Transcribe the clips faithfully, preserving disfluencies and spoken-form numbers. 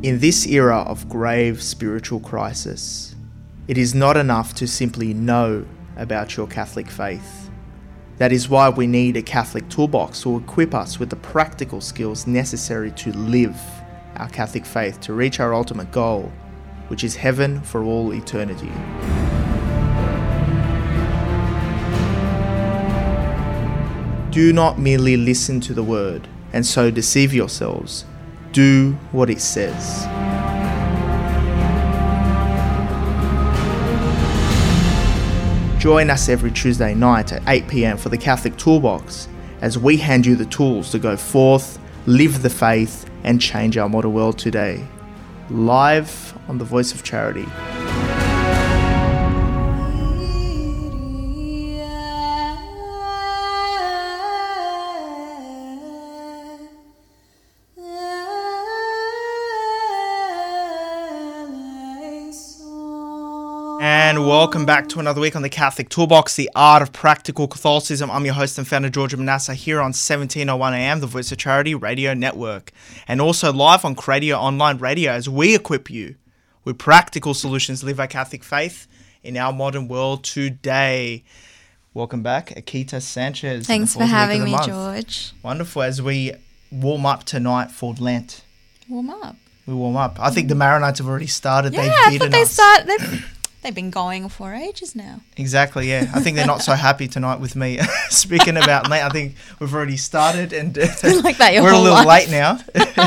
In this era of grave spiritual crisis, it is not enough to simply know about your Catholic faith. That is why we need a Catholic toolbox to equip us with the practical skills necessary to live our Catholic faith to reach our ultimate goal, which is heaven for all eternity. Do not merely listen to the word and so deceive yourselves. Do what it says. Join us every Tuesday night at eight p.m. for the Catholic Toolbox as we hand you the tools to go forth, live the faith, and change our modern world today. Live on the Voice of Charity. And welcome back to another week on the Catholic Toolbox, the art of practical Catholicism. I'm your host and founder, George Manassa, here on seventeen oh one A M, the Voice of Charity Radio Network, and also live on Cradio Online Radio as we equip you with practical solutions to live our Catholic faith in our modern world today. Welcome back, Akita Sanchez. Thanks for having me, month. George. Wonderful. As we warm up tonight for Lent. Warm up. We warm up. I think the Maronites have already started. Yeah, They've I beaten thought they us. started. They've, they've been going for ages now. Exactly, yeah. I think they're not so happy tonight with me speaking about Lent. I think we've already started and like that your we're a whole little life. late now.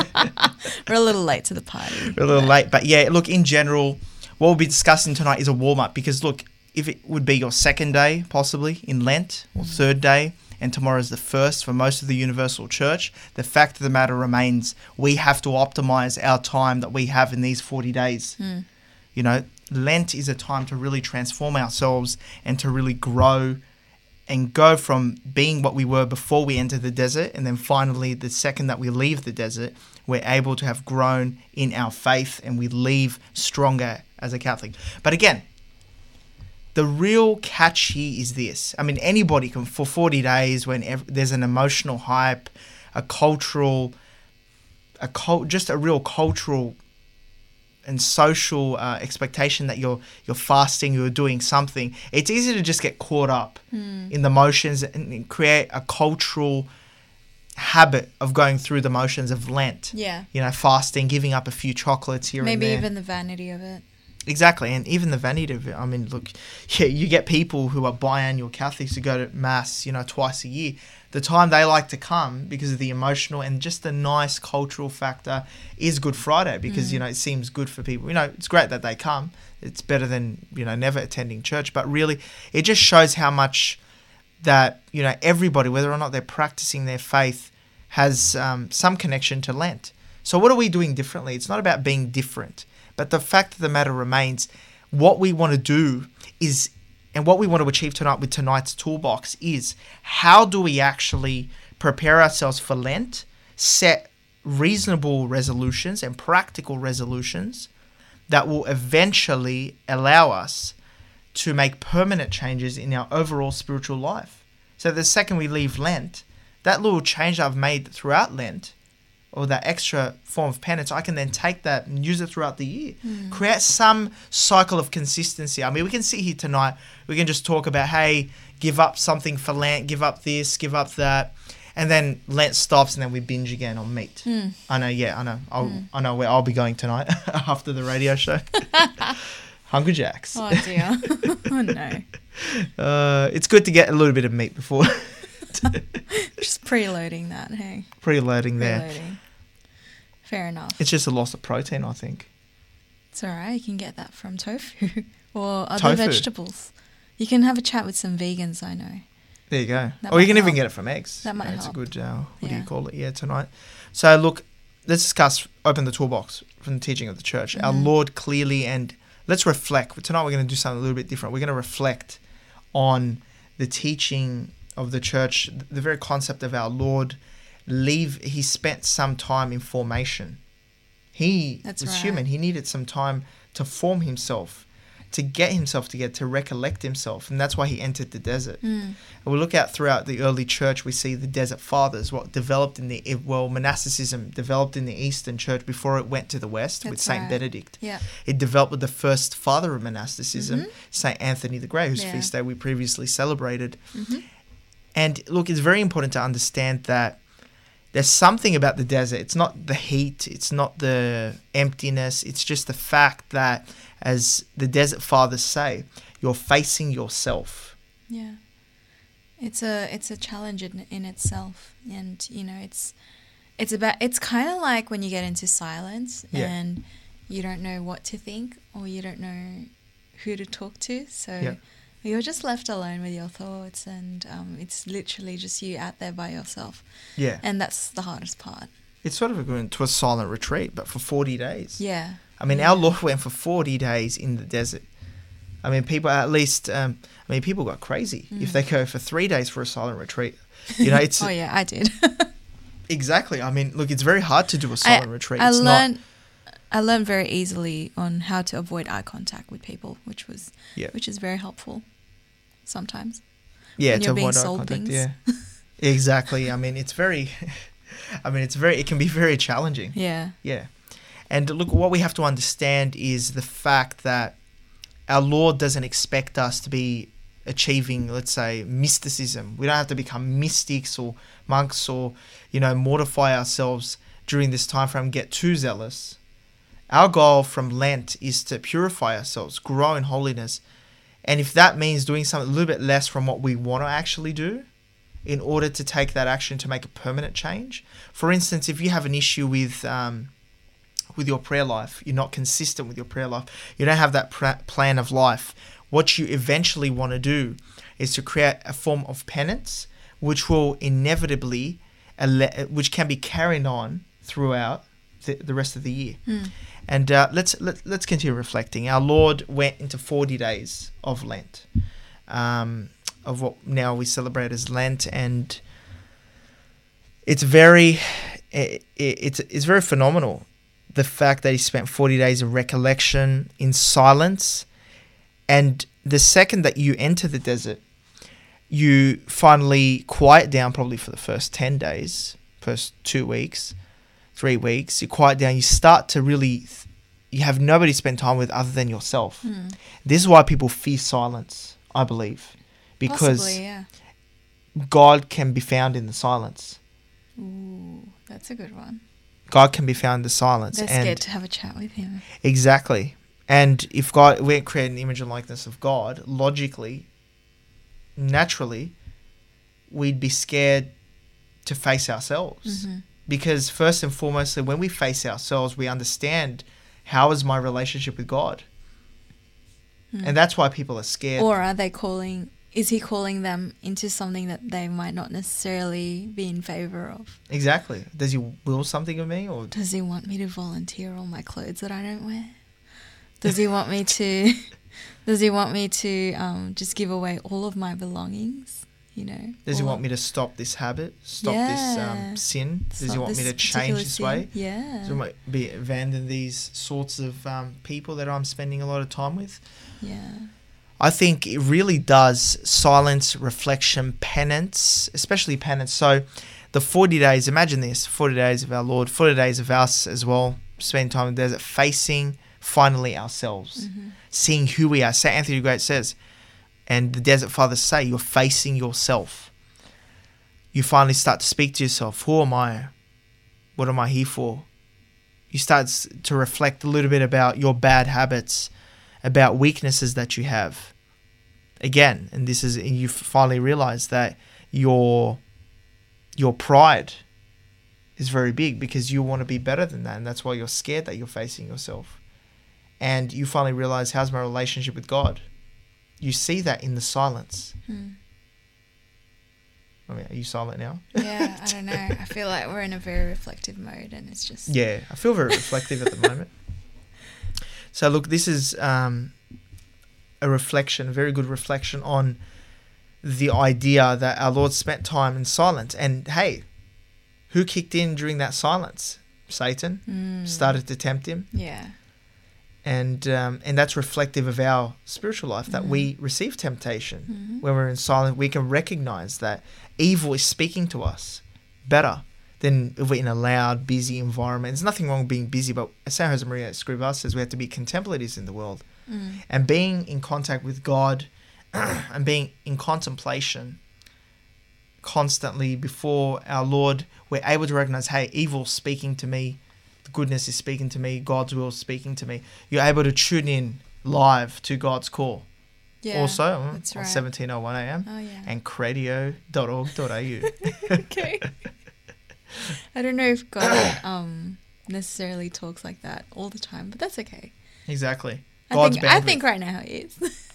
We're a little late to the party. We're a little late. But yeah, look, in general, what we'll be discussing tonight is a warm-up because, look, if it would be your second day, possibly, in Lent, or third day, and tomorrow is the first for most of the Universal Church, the fact of the matter remains we have to optimize our time that we have in these forty days. Mm. You know, Lent is a time to really transform ourselves and to really grow and go from being what we were before we entered the desert, and then finally, the second that we leave the desert, we're able to have grown in our faith and we leave stronger as a Catholic. But again, the real catch here is this. I mean, anybody can, for forty days, when ev- there's an emotional hype, a cultural, a cult, just a real cultural and social uh, expectation that you're you're fasting, you're doing something. It's easy to just get caught up Mm. in the motions and, and create a cultural habit of going through the motions of Lent. Yeah. You know, fasting, giving up a few chocolates here Maybe and there. even the vanity of it. Exactly, and even the vanity of it. I mean, look, yeah, you get people who are biannual Catholics who go to Mass, you know, twice a year. The time they like to come because of the emotional and just the nice cultural factor is Good Friday because, Mm. you know, it seems good for people. You know, it's great that they come. It's better than, you know, never attending church. But really, it just shows how much that, you know, everybody, whether or not they're practicing their faith, has um, some connection to Lent. So what are we doing differently? It's not about being different. But the fact of the matter remains, what we want to do is, and what we want to achieve tonight with tonight's toolbox is, how do we actually prepare ourselves for Lent, set reasonable resolutions and practical resolutions that will eventually allow us to make permanent changes in our overall spiritual life. So the second we leave Lent, that little change I've made throughout Lent, or that extra form of penance, I can then take that and use it throughout the year. Mm. Create some cycle of consistency. I mean, we can sit here tonight, we can just talk about, hey, give up something for Lent, give up this, give up that. And then Lent stops and then we binge again on meat. Mm. I know, yeah, I know. I'll, Mm. I know where I'll be going tonight after the radio show. Hungry Jacks. Oh, dear. Oh, no. Uh, it's good to get a little bit of meat before Just preloading that, hey? preloading there. Preloading. Fair enough. It's just a loss of protein, I think. It's all right. You can get that from tofu or other Tofu? vegetables. You can have a chat with some vegans, I know. There you go. That or you might can even help. get it from eggs. That might You know, It's help. a good, uh, what do Yeah. you call it? Yeah, tonight. So look, let's discuss, open the toolbox from the teaching of the church. Our Mhm. Lord clearly, and let's reflect. Tonight we're going to do something a little bit different. We're going to reflect on the teaching of the church, the very concept of our Lord. Leave. He spent some time in formation. He That's was right. human. He needed some time to form himself. to get himself together, to recollect himself. And that's why he entered the desert. Mm. And we look out throughout the early church, we see the desert fathers, what developed in the, well, monasticism developed in the Eastern church before it went to the West with That's Saint right. Benedict. Yeah. It developed with the first father of monasticism, Mhm. Saint Anthony the Great, whose Yeah. feast day we previously celebrated. Mhm. And look, it's very important to understand that there's something about the desert. It's not the heat. It's not the emptiness. It's just the fact that, as the desert fathers say, you're facing yourself. Yeah. It's a it's a challenge in, in itself, and you know it's it's about it's kind of like when you get into silence Yeah. and you don't know what to think or you don't know who to talk to, so Yeah. you're just left alone with your thoughts, and um, it's literally just you out there by yourself, Yeah. and that's the hardest part. It's sort of equivalent to a silent retreat, but for forty days. Yeah. I mean, Yeah. our Lord went for forty days in the desert. I mean, people at least, um, I mean, people got crazy if Mm. they go for three days for a silent retreat. You know, it's Oh yeah, I did. exactly. I mean, look, it's very hard to do a silent I, retreat. I It's learned I learned very easily on how to avoid eye contact with people, which was Yeah. which is very helpful sometimes. Yeah, when to you're being avoid eye sold contact. things. Yeah, exactly. I mean, it's very. I mean, it's very. It can be very challenging. Yeah. Yeah, and look, what we have to understand is the fact that our Lord doesn't expect us to be achieving, let's say, mysticism. We don't have to become mystics or monks or, you know, mortify ourselves during this time frame, get too zealous. Our goal from Lent is to purify ourselves, grow in holiness. And if that means doing something a little bit less from what we want to actually do in order to take that action to make a permanent change. For instance, if you have an issue with um, with your prayer life, you're not consistent with your prayer life, you don't have that pra- plan of life, what you eventually want to do is to create a form of penance which will inevitably, ele- which can be carried on throughout the, the rest of the year. Mm. And uh, let's let, let's continue reflecting. Our Lord went into forty days of Lent, um, of what now we celebrate as Lent, and it's very, it, it, it's it's very phenomenal. The fact that he spent forty days of recollection in silence, and the second that you enter the desert, you finally quiet down. Probably for the first ten days, first two weeks. Three weeks, you quiet down, you start to really, you have nobody to spend time with other than yourself. Mm. This is why people fear silence, I believe, because Possibly, yeah. God can be found in the silence. Ooh, that's a good one. God can be found in the silence. They're and scared to have a chat with him. Exactly. And if God, we're creating an image and likeness of God, logically, naturally, we'd be scared to face ourselves. Mm-hmm. Because first and foremost, when we face ourselves, we understand how is my relationship with God. Mm. And that's why people are scared. Or are they calling, is he calling them into something that they might not necessarily be in favour of? Exactly. Does he will something of me? Or Does he want me to volunteer all my clothes that I don't wear? Does he want me to, does he want me to um, just give away all of my belongings? You know, does he all want of- me to stop this habit? Stop this Yeah. um, sin? Does he Stop want me this to change particular this sin? way? Yeah. Does he want me to be abandon these sorts of um, people that I'm spending a lot of time with? Yeah. I think it really does silence, reflection, penance, especially penance. So the forty days, imagine this, forty days of our Lord, forty days of us as well, spending time in the desert, facing finally ourselves, Mm-hmm. seeing who we are. Saint Anthony the Great says, and the Desert Fathers say, you're facing yourself. You finally start to speak to yourself. Who am I? What am I here for? You start s- to reflect a little bit about your bad habits, about weaknesses that you have. Again, and this is, you finally realize that your your pride is very big because you want to be better than that, and that's why you're scared that you're facing yourself. And you finally realize, how's my relationship with God? You see that in the silence. Hmm. I mean, are you silent now? Yeah, I don't know. I feel like we're in a very reflective mode, and it's just Yeah, I feel very reflective at the moment. So look, this is um, a reflection, a very good reflection on the idea that our Lord spent time in silence. And hey, who kicked in during that silence? Satan Mm. started to tempt him. Yeah. And um, and that's reflective of our spiritual life, that mm-hmm. we receive temptation. Mm-hmm. When we're in silence, we can recognize that evil is speaking to us better than if we're in a loud, busy environment. There's nothing wrong with being busy, but as Saint Josemaria Escrivá says, we have to be contemplatives in the world. Mm. And being in contact with God and being in contemplation constantly before our Lord, we're able to recognize, hey, evil's speaking to me, goodness is speaking to me, God's will is speaking to me. You're able to tune in live to God's call. Yeah, also that's on right. seventeen oh one A M oh, yeah. and cradio dot org dot a u. Okay. I don't know if God um, necessarily talks like that all the time, but that's okay. Exactly. God's I think, I think right now he is.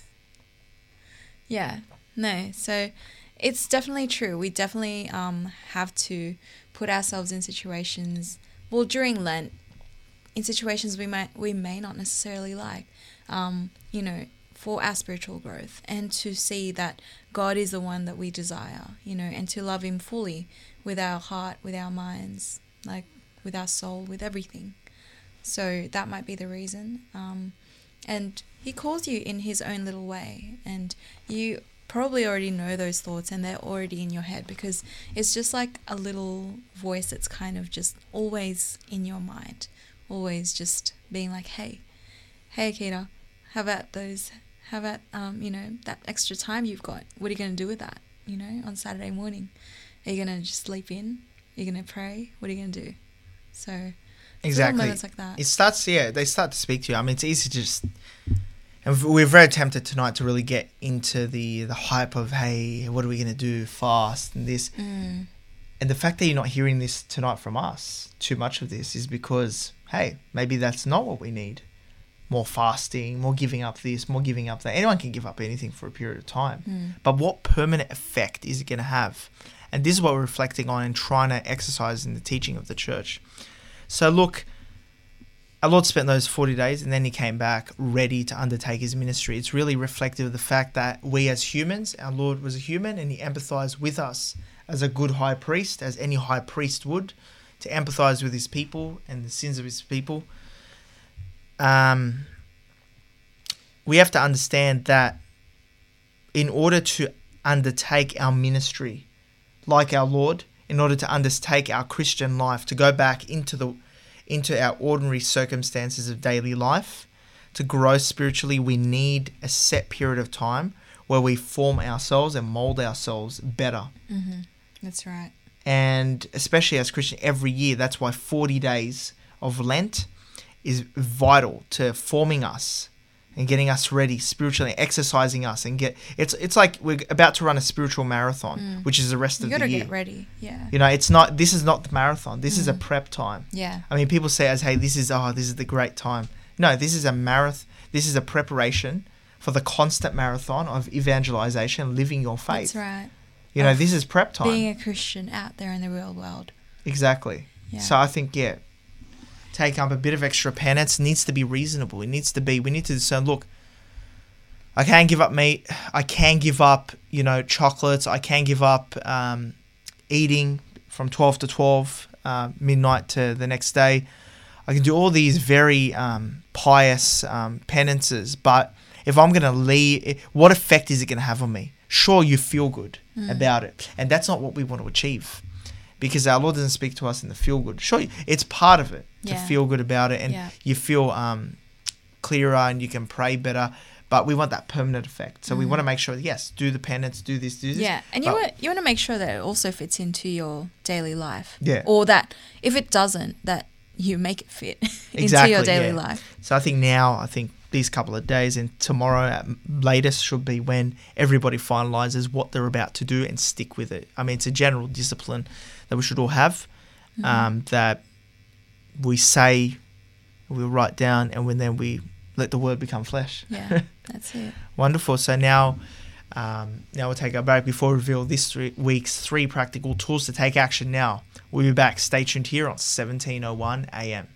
Yeah. No. So it's definitely true. We definitely um, have to put ourselves in situations, well, during Lent, in situations we might we may not necessarily like, um, you know, for our spiritual growth, and to see that God is the one that we desire, you know, and to love him fully with our heart, with our minds, like with our soul, with everything. So that might be the reason. Um, and he calls you in his own little way, and you probably already know those thoughts and they're already in your head, because it's just like a little voice that's kind of just always in your mind, always just being like, hey, hey, Akita, how about those, how about, um, you know, that extra time you've got? What are you going to do with that, you know, on Saturday morning? Are you going to just sleep in? Are you going to pray? What are you going to do? So, exactly. Moments like that. It starts, yeah, they start to speak to you. I mean, it's easy to just, and we're very tempted tonight to really get into the, the hype of, hey, what are we going to do? Fast and this. Mm. And the fact that you're not hearing this tonight from us, too much of this, is because, hey, maybe that's not what we need. More fasting, more giving up this, more giving up that. Anyone can give up anything for a period of time. Mm. But what permanent effect is it going to have? And this is what we're reflecting on and trying to exercise in the teaching of the church. So look, our Lord spent those forty days and then he came back ready to undertake his ministry. It's really reflective of the fact that we as humans, our Lord was a human and he empathized with us as a good high priest, as any high priest would, to empathize with his people and the sins of his people. Um, we have to understand that in order to undertake our ministry, like our Lord, in order to undertake our Christian life, to go back into the into our ordinary circumstances of daily life, to grow spiritually, we need a set period of time where we form ourselves and mold ourselves better. Mm-hmm. That's right. And especially as Christians, every year, that's why forty days of Lent is vital to forming us and getting us ready spiritually, exercising us, and get it's it's like we're about to run a spiritual marathon, mm. which is the rest you of the year. You gotta get ready, yeah. You know, it's not. This is not the marathon. This mm. is a Mm-hmm. prep time. Yeah. I mean, people say as, "Hey, this is oh, this is the great time." No, this is a marathon. This is a preparation for the constant marathon of evangelization, living your faith. That's right. You know, of this is prep time. Being a Christian out there in the real world. Exactly. Yeah. So I think yeah. Take up a bit of extra penance needs to be reasonable. It needs to be, we need to discern, look, I can give up meat. I can give up, you know, chocolates. I can give up um, eating from twelve to twelve, uh, midnight to the next day. I can do all these very um, pious um, penances, but if I'm going to leave, what effect is it going to have on me? Sure, you feel good mm. about it. And that's not what we want to achieve, because our Lord doesn't speak to us in the feel good. Sure, it's part of it to yeah. feel good about it, and yeah. you feel um, clearer and you can pray better. But we want that permanent effect. So mm. we want to make sure, yes, do the penance, do this, do this. Yeah, and you want, you want to make sure that it also fits into your daily life. Yeah. Or that if it doesn't, that you make it fit exactly, into your daily yeah. life. So I think now, I think these couple of days and tomorrow at latest should be when everybody finalises what they're about to do and stick with it. I mean, it's a general discipline that we should all have, mm-hmm. um, that we say, we write down, and when then we let the word become flesh. Yeah, that's it. Wonderful. So now, um, now we'll take our break before we reveal this three week's three practical tools to take action now. We'll be back. Stay tuned here on seventeen oh one A M.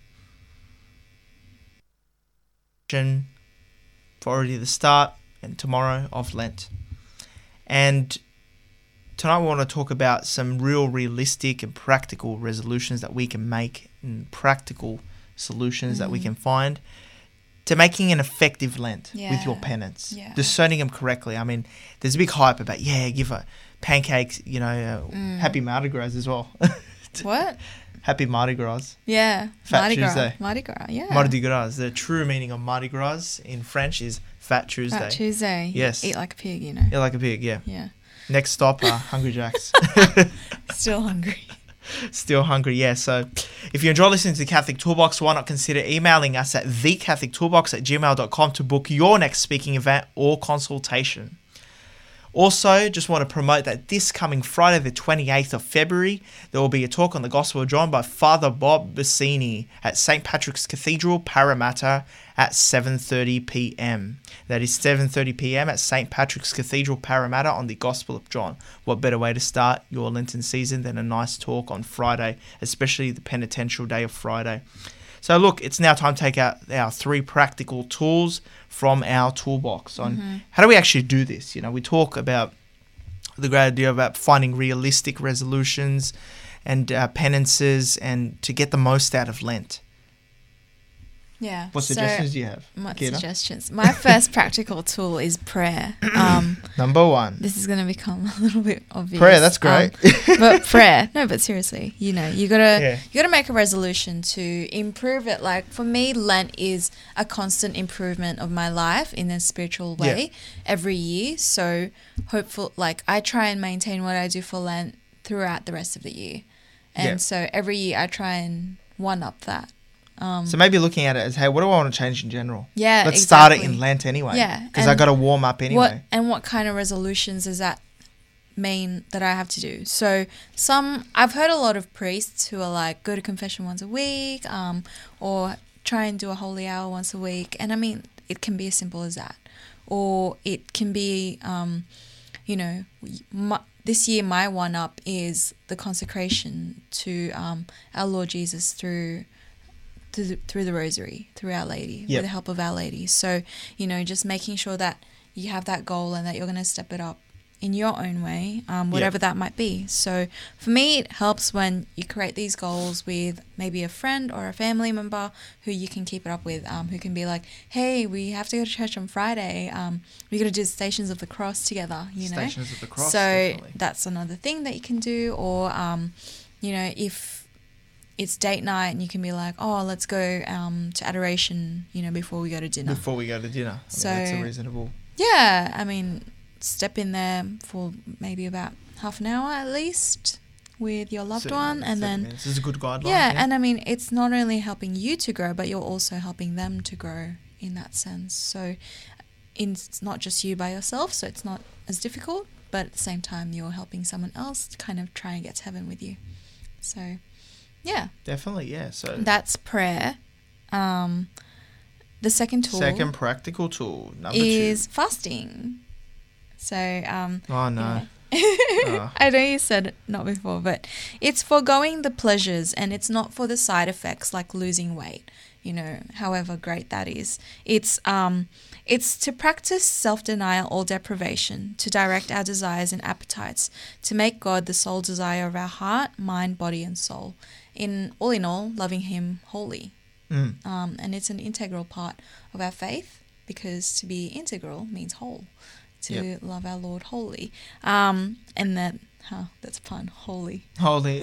For already the start and tomorrow of Lent. And tonight we want to talk about some real realistic and practical resolutions that we can make and practical solutions mm. that we can find to making an effective Lent Yeah. with your penance, Yeah. discerning them correctly. I mean, there's a big hype about, yeah, give a pancakes, you know, uh, Mm. happy Mardi Gras as well. What? Happy Mardi Gras. Yeah. Fat Mardi Tuesday. Gras. Mardi Gras, yeah. Mardi Gras. The true meaning of Mardi Gras in French is Fat Tuesday. Fat Tuesday. Yes. Eat like a pig, you know. Yeah, like a pig, yeah. Yeah. Next stop, uh, Hungry Jacks. Still hungry. Still hungry, yeah. So if you enjoy listening to the Catholic Toolbox, why not consider emailing us at the catholic toolbox at gmail dot com to book your next speaking event or consultation. Also, just want to promote that this coming Friday, the twenty-eighth of February, there will be a talk on the Gospel of John by Father Bob Bassini at Saint Patrick's Cathedral, Parramatta, at seven thirty p.m. That is seven thirty p.m. at Saint Patrick's Cathedral, Parramatta, on the Gospel of John. What better way to start your Lenten season than a nice talk on Friday, especially the penitential day of Friday. So look, it's now time to take out our three practical tools from our toolbox on Mm-hmm. how do we actually do this. You know, we talk about the great idea about finding realistic resolutions and uh, penances and to get the most out of Lent. Yeah. What so, suggestions do you have, What Kira? suggestions? My first practical tool is prayer. Um, Number one. this is going to become a little bit obvious. Prayer, that's great. Um, but prayer, no, but seriously, you know, you gotta Yeah. you gotta make a resolution to improve it. Like for me, Lent is a constant improvement of my life in a spiritual way every year. So hopeful, like I try and maintain what I do for Lent throughout the rest of the year, and Yeah. so every year I try and one up that. Um, So maybe looking at it as, hey, what do I want to change in general? yeah, Let's start it exactly. in Lent anyway. Yeah, Because I and got to warm up anyway. What and what kind of resolutions does that mean that I have to do? So some I've heard a lot of priests who are like go to confession once a week, um, or try and do a holy hour once a week, and I mean it can be as simple as that, or it can be, um, you know, my, this year my one up is the consecration to um, our Lord Jesus through. Through the, through the rosary, through Our Lady, Yep. with the help of Our Lady. So, you know, just making sure that you have that goal and that you're going to step it up in your own way, um, whatever that might be. So for me, it helps when you create these goals with maybe a friend or a family member who you can keep it up with, um, who can be like, hey, we have to go to church on Friday. Um, we're going to do the Stations of the Cross together, you know. Stations of the Cross, So definitely. that's another thing that you can do. Or, um, you know, if it's date night and you can be like, oh, let's go um, to adoration, you know, before we go to dinner. Before we go to dinner. I mean, So- that's a reasonable... Yeah, I mean, step in there for maybe about half an hour at least with your loved Seven one, minutes, and seven then minutes. This is a good guideline. yeah, and I mean, it's not only helping you to grow, but you're also helping them to grow in that sense. So, in, it's not just you by yourself, so it's not as difficult, but at the same time, you're helping someone else to kind of try and get to heaven with you. So, yeah, Definitely, yeah. So that's prayer. Um, the second tool second practical tool, number is fasting. So, um, two. Oh, no. Oh. I know you said it not before, but it's foregoing the pleasures and it's not for the side effects like losing weight, you know, however great that is. It's um it's to practice self-denial or deprivation, to direct our desires and appetites, to make God the sole desire of our heart, mind, body and soul. In all in all, loving him wholly. Mm. Um, and it's an integral part of our faith, because to be integral means whole, to Yep. love our Lord wholly. Um, and that, huh, that's a pun, holy. Holy.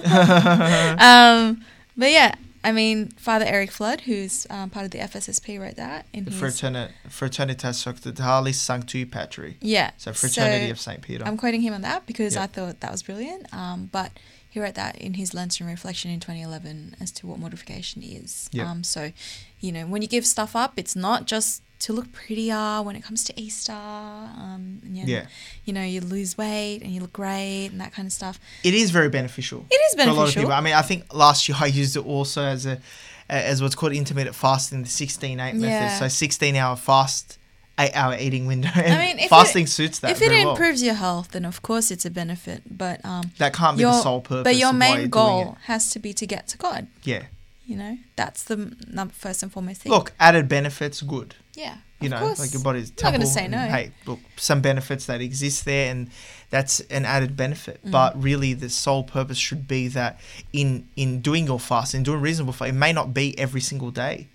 Um, but yeah, I mean, Father Eric Flood, who's um, part of the F S S P, wrote that in his... Fraternit- Fraternitas Societatis Sanctui Patri. Yeah. So Fraternity so of Saint Peter. I'm quoting him on that because Yep. I thought that was brilliant. Um, but he wrote that in his Lenten reflection in twenty eleven as to what mortification is. Yep. Um, so, you know, when you give stuff up, it's not just to look prettier when it comes to Easter. Um, and, you know, Yeah. You know, you lose weight and you look great and that kind of stuff. It is very beneficial. It is For a lot of beneficial. people. I mean, I think last year I used it also as a as what's called intermittent fasting, the sixteen eight Yeah. method. So sixteen hour fast, eight hour eating window. And I mean, if fasting it, suits that If it very well. improves your health, then of course it's a benefit. But um, That can't be your, the sole purpose. But your of why you're main doing goal has to be to get to God. it. Yeah. You know, that's the m- num- first and foremost thing. Look, added benefits, good. yeah, You of know, course. like your body's I'm not temple. gonna say and, no. Hey, look, some benefits that exist there, and that's an added benefit. Mm. But really, the sole purpose should be that in in doing your fast, in doing reasonable fast, it may not be every single day.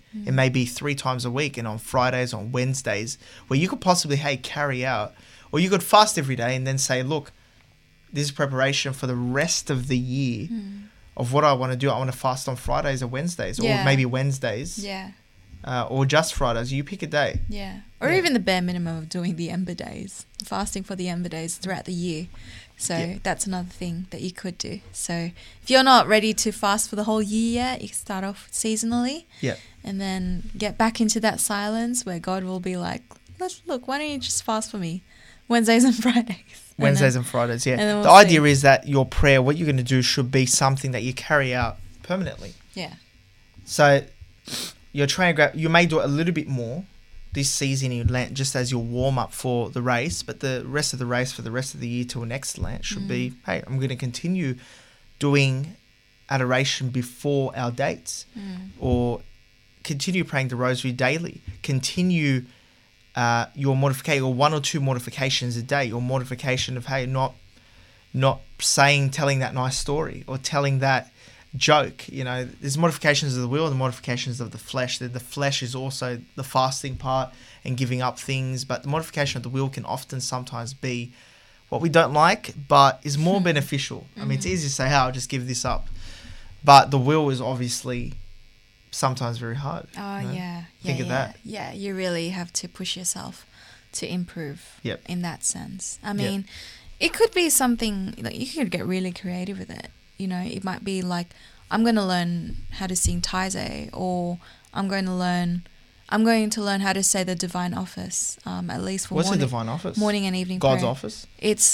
Mm. It may be three times a week and on Fridays, on Wednesdays, where you could possibly, hey, carry out, or you could fast every day and then say, look, this is preparation for the rest of the year mm. of what I want to do. I want to fast on Fridays or Wednesdays, yeah. or maybe Wednesdays. Yeah. Uh, or just Fridays. You pick a day. Yeah. Or yeah. even the bare minimum of doing the Ember Days, fasting for the Ember Days throughout the year. So yeah. that's another thing that you could do. So if you're not ready to fast for the whole year yet, you can start off seasonally. Yeah. And then get back into that silence where God will be like, Let's look, why don't you just fast for me Wednesdays and Fridays? Wednesdays and, then, and Fridays, yeah. And we'll the see. idea is that your prayer, what you're going to do, should be something that you carry out permanently. Yeah. So you're trying to grab, you may do it a little bit more this season in Lent, just as your warm up for the race, but the rest of the race for the rest of the year till next Lent should mm. be, hey, I'm going to continue doing adoration before our dates, mm. or continue praying the rosary daily, continue uh, your mortification, or one or two mortifications a day, or mortification of, hey, not not saying, telling that nice story or telling that joke. You know, there's mortifications of the will and the mortifications of the flesh. The, the flesh is also the fasting part and giving up things, but the mortification of the will can often sometimes be what we don't like, but is more beneficial. Mm-hmm. I mean, it's easy to say, hey, I'll just give this up. But the will is obviously sometimes very hard. Oh, you know? yeah. Think yeah, of yeah. that. Yeah, you really have to push yourself to improve yep. in that sense. I mean, yep. it could be something, like, you could get really creative with it. You know, it might be like, I'm going to learn how to sing Taizé, or I'm going to learn, I'm going to learn how to say the Divine Office, um, at least for What's morning, the Divine Office? Morning and evening God's prayer. office? It's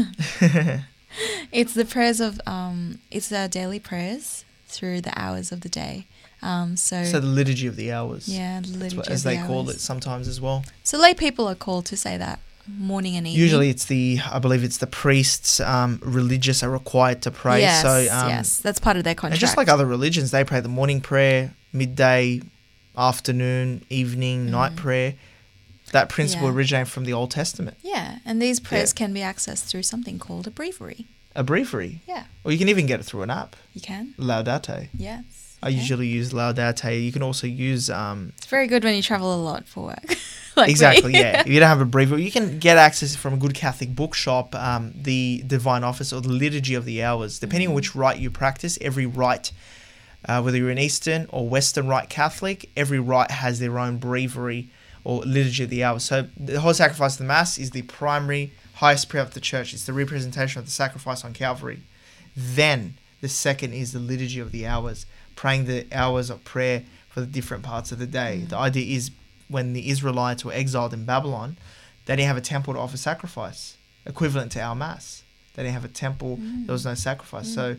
it's the prayers of, um, it's our daily prayers through the hours of the day. Um, so, so the liturgy of the hours. Yeah, the liturgy what, of as the they hours. call it sometimes as well. So lay people are called to say that morning and evening. Usually it's the, I believe it's the priests, um, religious are required to pray. Yes, so, um, yes, that's part of their contract. And just like other religions, they pray the morning prayer, midday, afternoon, evening, mm. night prayer. That principle yeah. originated from the Old Testament. Yeah, and these prayers yeah. can be accessed through something called a breviary. A breviary? Yeah. Or you can even get it through an app. You can. Laudate. Yes. I can. usually use Laudate. You can also use... Um, it's very good when you travel a lot for work. like exactly, me. yeah. If you don't have a breviary, you can get access from a good Catholic bookshop, um, the Divine Office or the Liturgy of the Hours. Depending mm-hmm. on which rite you practice, every rite, uh, whether you're an Eastern or Western Rite Catholic, every rite has their own breviary or Liturgy of the Hours. So the Holy Sacrifice of the Mass is the primary, highest prayer of the Church. It's the representation of the sacrifice on Calvary. Then the second is the Liturgy of the Hours, praying the hours of prayer for the different parts of the day. Mm. The idea is when the Israelites were exiled in Babylon, they didn't have a temple to offer sacrifice, equivalent to our Mass. They didn't have a temple, mm. there was no sacrifice. Mm. So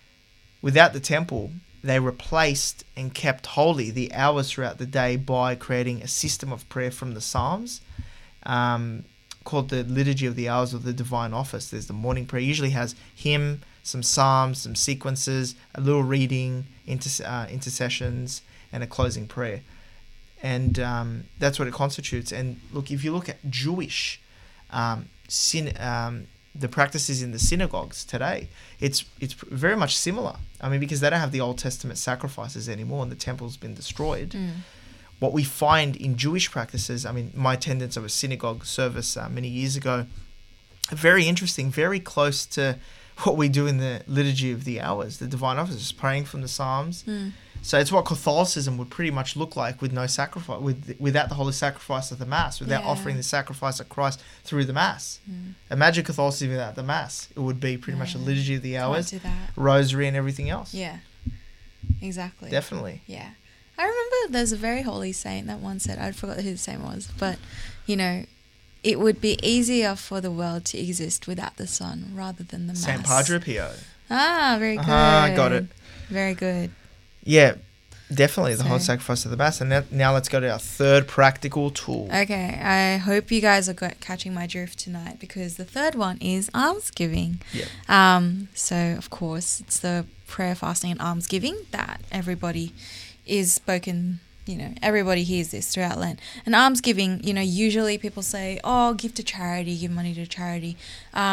without the temple, they replaced and kept holy the hours throughout the day by creating a system of prayer from the Psalms, um, called the Liturgy of the Hours of the Divine Office. There's the morning prayer, usually has hymn, some psalms, some sequences, a little reading, inter- uh, intercessions, and a closing prayer. And um, that's what it constitutes. And look, if you look at Jewish um, sin, um, the practices in the synagogues today, it's it's very much similar. I mean, because they don't have the Old Testament sacrifices anymore, and the temple's been destroyed. Mm. What we find in Jewish practices, I mean, my attendance of a synagogue service uh, many years ago, very interesting, very close to what we do in the Liturgy of the Hours, the Divine Office, just praying from the Psalms. Mm. So it's what Catholicism would pretty much look like with no sacrifice, with without the holy sacrifice of the Mass, without yeah. offering the sacrifice of Christ through the Mass. Mm. Imagine Catholicism without the Mass. It would be pretty yeah. much a Liturgy of the Hours, Can't do that. Rosary and everything else. Yeah, exactly. Definitely. Yeah. I remember there's a very holy saint that once said, I forgot who the saint was, but, you know, it would be easier for the world to exist without the sun rather than the Mass. Saint Padre Pio. Ah, very good. Ah, got it. Very good. Yeah, definitely the So- whole sacrifice of the Mass. And that, now let's go to our third practical tool. Okay, I hope you guys are go- catching my drift tonight, because the third one is almsgiving. Yeah. Um, so, of course, it's the prayer, fasting, and almsgiving that everybody is spoken, you know, everybody hears this throughout Lent. And almsgiving, you know, usually people say, oh, give to charity, give money to charity. Um,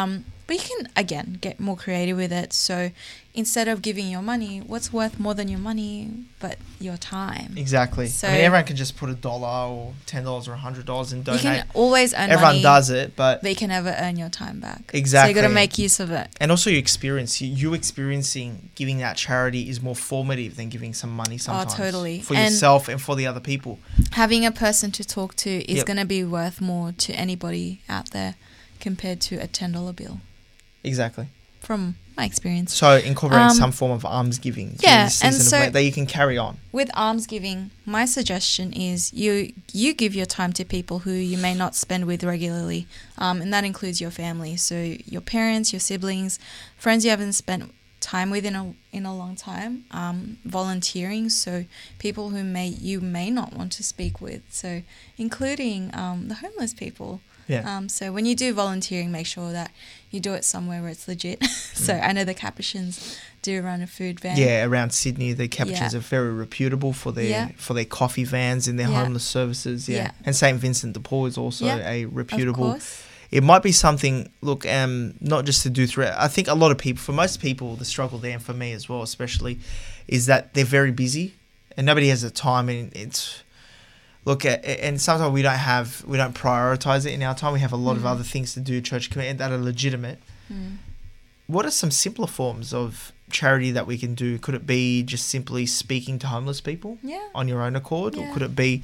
But you can, again, get more creative with it. So instead of giving your money, what's worth more than your money but your time? Exactly. So I mean, everyone can just put a dollar or ten dollars or a hundred dollars and donate. You can always earn Everyone money. does it, but But you can never earn your time back. Exactly. So you got to make use of it. And also your experience, you, you experiencing giving that charity is more formative than giving some money sometimes. Oh, totally. For And yourself and for the other people. having a person to talk to is Yep. going to be worth more to anybody out there compared to a ten dollar bill, Exactly. from my experience. So incorporating Um, some form of alms giving during yeah, this and season so- of Lent that you can carry on. With almsgiving, my suggestion is you you give your time to people who you may not spend with regularly, um, and that includes your family. So your parents, your siblings, friends you haven't spent time with in a in a long time. Um, volunteering, so people who may you may not want to speak with. So including um, the homeless people. Yeah. Um, so when you do volunteering, make sure that you do it somewhere where it's legit. so Mm. I know the Capuchins do run a food van. Yeah, around Sydney, the Capuchins Yeah. are very reputable for their Yeah. for their coffee vans and their Yeah. homeless services. Yeah. Yeah. And Saint Vincent de Paul is also Yeah, a Of reputable. course. It might be something, look, um, not just to do through. I think a lot of people, for most people, the struggle there, and for me as well, especially, is that they're very busy and nobody has the time. And it's, look, at, and sometimes we don't have, we don't prioritize it in our time. We have a lot of Mhm. other things to do, church commitment that are legitimate. Mm. What are some simpler forms of charity that we can do? Could it be just simply speaking to homeless people Yeah. on your own accord, or Yeah. could it be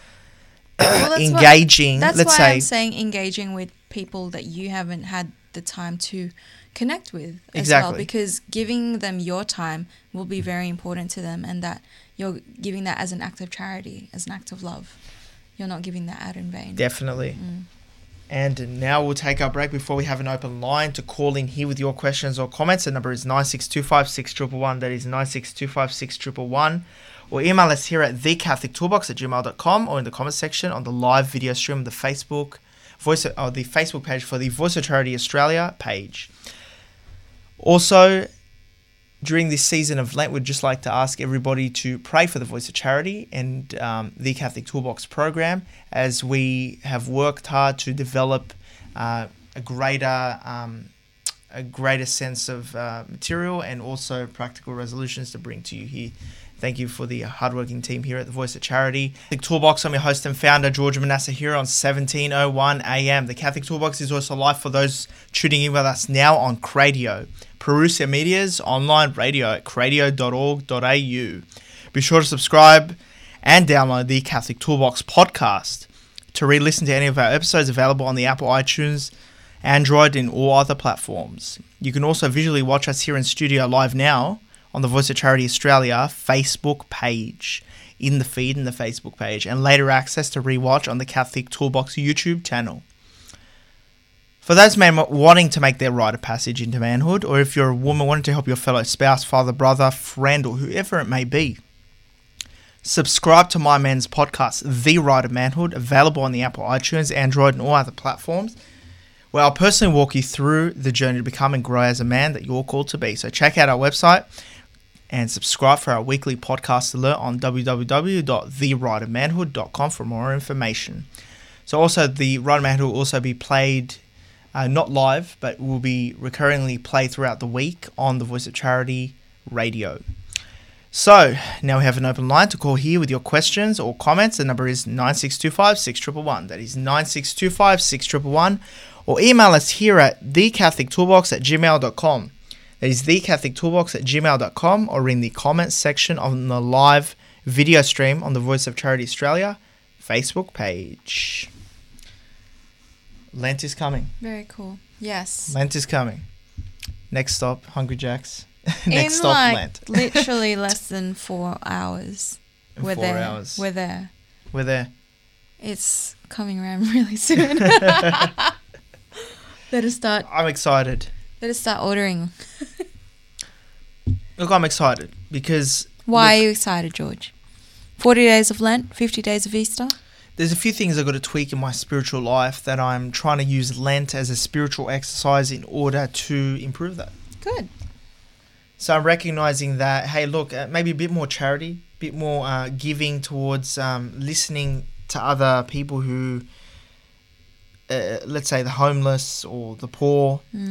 Well, that's what- engaging? That's let's why say I'm saying engaging with people that you haven't had the time to connect with as well, Exactly. because giving them your time will be very important to them, and that you're giving that as an act of charity, as an act of love. You're not giving that out in vain. definitely. Mm. And now we'll take our break before we have an open line to call in here with your questions or comments. The number is nine six two five six one one one. That is nine six two five six one one one. Or email us here at the catholic toolbox at gmail dot com, or in the comment section on the live video stream of the Facebook voice or the Facebook page for the Voice of Charity Australia page. Also, during this season of Lent, we'd just like to ask everybody to pray for the Voice of Charity and um, the Catholic Toolbox program, as we have worked hard to develop uh, a greater um, a greater sense of uh, material and also practical resolutions to bring to you here. Thank you for the hardworking team here at the Voice of Charity. The Toolbox, I'm your host and founder, George Manasseh, here on seventeen oh one A M. The Catholic Toolbox is also live for those tuning in with us now on Cradio, Parousia Media's online radio at cradio dot org dot a u. Be sure to subscribe and download the Catholic Toolbox podcast. To re-listen to any of our episodes, available on the Apple iTunes, Android, and all other platforms. You can also visually watch us here in studio live now on the Voice of Charity Australia Facebook page, in the feed in the Facebook page, and later access to rewatch on the Catholic Toolbox YouTube channel. For those men wanting to make their rite of passage into manhood, or if you're a woman wanting to help your fellow spouse, father, brother, friend, or whoever it may be, subscribe to My Men's podcast, The Rite of Manhood, available on the Apple iTunes, Android, and all other platforms, where I'll personally walk you through the journey to become and grow as a man that you're called to be. So check out our website and subscribe for our weekly podcast alert on w w w dot the rite of manhood dot com for more information. So also, the Rite of Manhood will also be played, uh, not live, but will be recurringly played throughout the week on the Voice of Charity radio. So, now we have an open line to call here with your questions or comments. The number is nine six two five six one one one. That is nine six two five six one one one. Or email us here at the catholic toolbox at gmail dot com. That is the catholic toolbox at gmail dot com, or in the comments section on the live video stream on the Voice of Charity Australia Facebook page. Lent is coming. Very cool. Yes. Lent is coming. Next stop, Hungry Jack's. Next In stop, like Lent. literally less than four hours. In we're four there. hours. We're there. We're there. It's coming around really soon. Better start. I'm excited. Better start ordering. Look, I'm excited because Why look, are you excited, George? Forty days of Lent, fifty days of Easter. there's a few things I've got to tweak in my spiritual life that I'm trying to use Lent as a spiritual exercise in order to improve that. Good. So I'm recognizing that, hey, look, uh, maybe a bit more charity, a bit more uh, giving towards um, listening to other people who, uh, let's say, the homeless or the poor, Mm.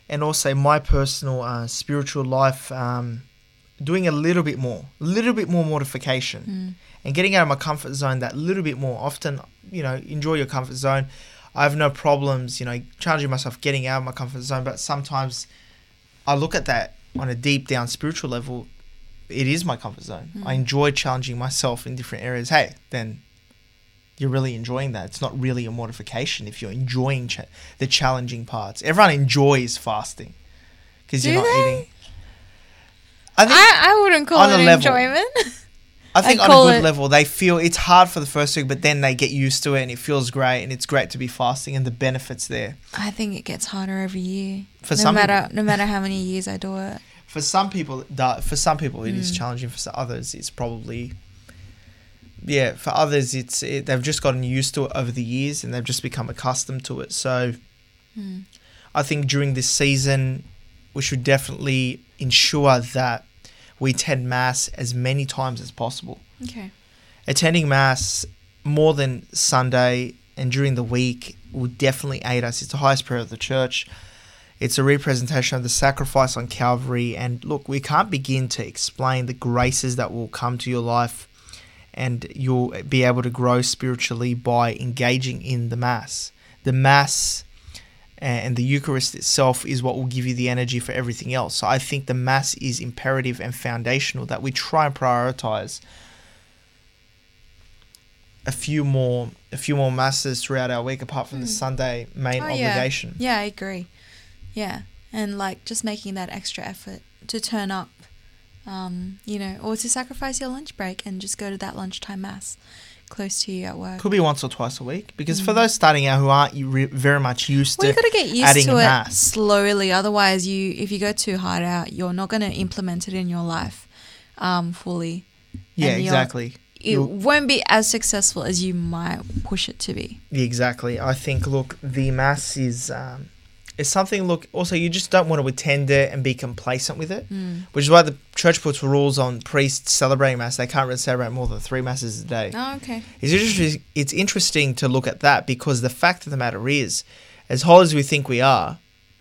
and also my personal uh, spiritual life, um, doing a little bit more, a little bit more mortification, Mm. and getting out of my comfort zone that little bit more. Often, you know, enjoy your comfort zone. I have no problems, you know, challenging myself, getting out of my comfort zone. But sometimes I look at that on a deep down spiritual level. It is my comfort zone. Mm. I enjoy challenging myself in different areas. Hey, then you're really enjoying that. It's not really a mortification if you're enjoying ch- the challenging parts. Everyone enjoys fasting because Do you're not they? eating. I think I, I wouldn't call on it a level. enjoyment. I think I'd on a call good it- level, they feel it's hard for the first week, but then they get used to it and it feels great, and it's great to be fasting and the benefits there. I think it gets harder every year. For no some matter people, no matter how many years I do it. for some people, it does- for some people it is Mm. challenging. For some others, it's probably yeah. For others, it's it, they've just gotten used to it over the years and they've just become accustomed to it. So Mm. I think during this season, we should definitely ensure that we attend Mass as many times as possible. Okay. Attending Mass more than Sunday and during the week will definitely aid us. It's the highest prayer of the church. It's a representation of the sacrifice on Calvary. And look, we can't begin to explain the graces that will come to your life, and you'll be able to grow spiritually by engaging in the Mass. The Mass and the Eucharist itself is what will give you the energy for everything else. So I think the Mass is imperative and foundational, that we try and prioritize a few more a few more masses throughout our week apart from the Mm. Sunday main Oh, yeah. obligation. Yeah, I agree. Yeah. And like just making that extra effort to turn up, um, you know, or to sacrifice your lunch break and just go to that lunchtime mass close to you at work. Could be once or twice a week, because for Mm. those starting out who aren't you re- very much used Well, you to got to get used adding to a it mass. slowly. Otherwise, you if you go too hard out, you're not going to implement it in your life um, fully. Yeah, and you're- exactly. It You'll- won't be as successful as you might push it to be. Yeah, exactly. I think, look, the Mass is um, is something, look, also you just don't want to attend it and be complacent with it, Mm. which is why the church puts rules on priests celebrating Mass. They can't really celebrate more than three Masses a day. Oh, okay. It's interesting, it's interesting to look at that, because the fact of the matter is, as holy as we think we are,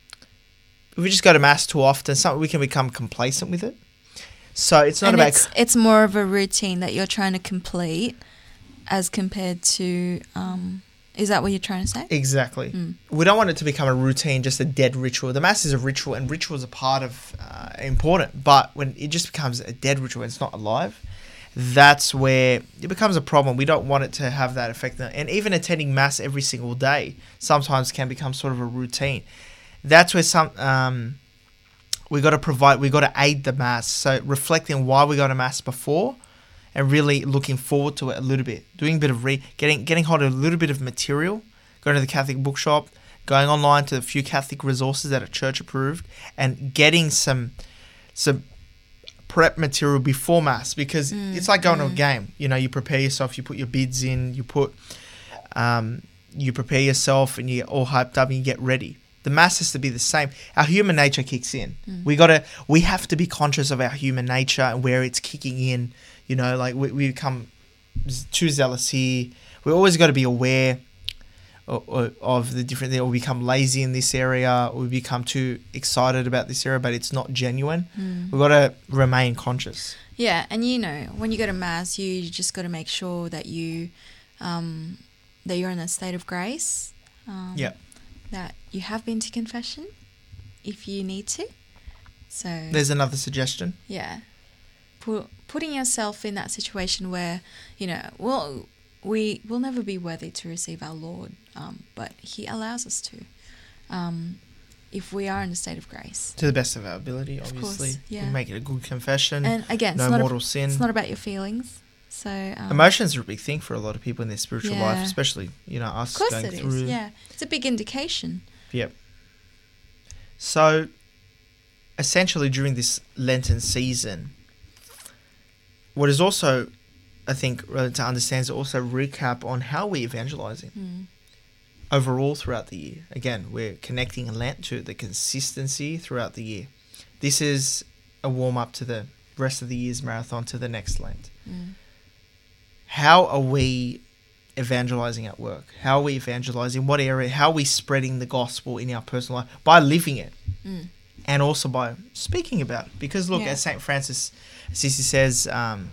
if we just go to Mass too often, something we can become complacent with it. So it's not and about... it's, it's more of a routine that you're trying to complete as compared to... Um, is that what you're trying to say? Exactly. Mm. We don't want it to become a routine, just a dead ritual. The Mass is a ritual, and rituals are part of uh, important. But when it just becomes a dead ritual and it's not alive, that's where it becomes a problem. We don't want it to have that effect. And even attending Mass every single day sometimes can become sort of a routine. That's where some um, we got to provide. We got to aid the Mass. So reflecting why we go to Mass before, and really looking forward to it a little bit, doing a bit of re, getting getting hold of a little bit of material, going to the Catholic bookshop, going online to a few Catholic resources that are church approved, and getting some some prep material before Mass, because Mm, it's like going to a mm. game. You know, you prepare yourself, you put your bids in, you put, um, you prepare yourself, and you get all hyped up, and you get ready. The Mass has to be the same. Our human nature kicks in. Mm. We gotta, we have to be conscious of our human nature and where it's kicking in. You know, like we, we become too zealous here. We always got to be aware of, of the different things. Or we become lazy in this area, or we become too excited about this area, but it's not genuine. Mm. We've got to remain conscious. Yeah, and you know, when you go to Mass, you just got to make sure that you... Um, that you're in a state of grace. Um, Yeah. That you have been to confession if you need to. So... There's another suggestion. Yeah. Put, putting yourself in that situation where, you know, well, we will never be worthy to receive our Lord, um, but He allows us to, um, if we are in a state of grace. To the best of our ability, Of obviously. course, yeah. We make it a good confession. And again, no it's, not mortal a, sin. it's not about your feelings. So um, Emotions are a big thing for a lot of people in their spiritual Yeah. life, especially, you know, us Of course going it is. through. Yeah, it's a big indication. Yep. So, essentially, during this Lenten season, what is also, I think, really to understand is also recap on how we're evangelizing Mm. overall throughout the year. Again, we're connecting Lent to the consistency throughout the year. This is a warm up to the rest of the year's marathon, to the next Lent. Mm. How are we evangelizing at work? How are we evangelizing? What area? How are we spreading the gospel in our personal life? By living it. Mm. and also by speaking about it. Because look, Yeah. as Saint Francis Assisi says, um,